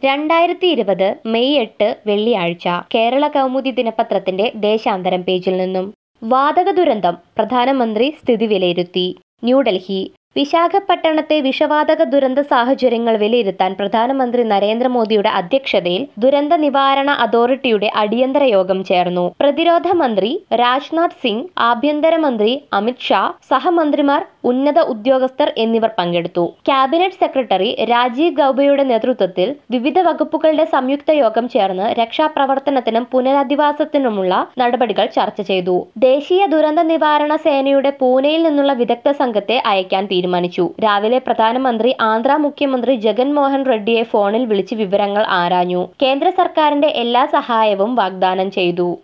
2020 May 8 വെള്ളിയാഴ്ച കേരള കൗമുദി ദിനപത്രത്തിന്റെ ദേശാന്തരം പേജിൽ നിന്നും വാതക ദുരന്തം പ്രധാനമന്ത്രി സ്ഥിതി വിലയിരുത്തി. ന്യൂഡൽഹി വിശാഖപട്ടണത്തെ വിഷവാതക ദുരന്ത സാഹചര്യങ്ങൾ വിലയിരുത്താൻ പ്രധാനമന്ത്രി നരേന്ദ്രമോദിയുടെ അധ്യക്ഷതയിൽ ദുരന്ത നിവാരണ അതോറിറ്റിയുടെ അടിയന്തര യോഗം ചേർന്നു. പ്രതിരോധ മന്ത്രി രാജ്നാഥ് സിംഗ്, ആഭ്യന്തരമന്ത്രി അമിത് ഷാ, സഹമന്ത്രിമാർ, ഉന്നത ഉദ്യോഗസ്ഥർ എന്നിവർ പങ്കെടുത്തു. ക്യാബിനറ്റ് സെക്രട്ടറി രാജീവ് ഗൌബയുടെ നേതൃത്വത്തിൽ വിവിധ വകുപ്പുകളുടെ സംയുക്ത യോഗം ചേർന്ന് രക്ഷാപ്രവർത്തനത്തിനും പുനരധിവാസത്തിനുമുള്ള നടപടികൾ ചർച്ച ചെയ്തു. ദേശീയ ദുരന്ത നിവാരണ സേനയുടെ പൂനെയിൽ നിന്നുള്ള വിദഗ്ധ സംഘത്തെ അയക്കാൻ തീരുമാനിച്ചു. രാവിലെ പ്രധാനമന്ത്രി ആന്ധ്ര മുഖ്യമന്ത്രി ജഗൻ മോഹൻ റെഡ്ഡിയെ ഫോണിൽ വിളിച്ച് വിവരങ്ങൾ ആരാഞ്ഞു. കേന്ദ്ര സർക്കാരിന്റെ എല്ലാ സഹായവും വാഗ്ദാനം ചെയ്തു.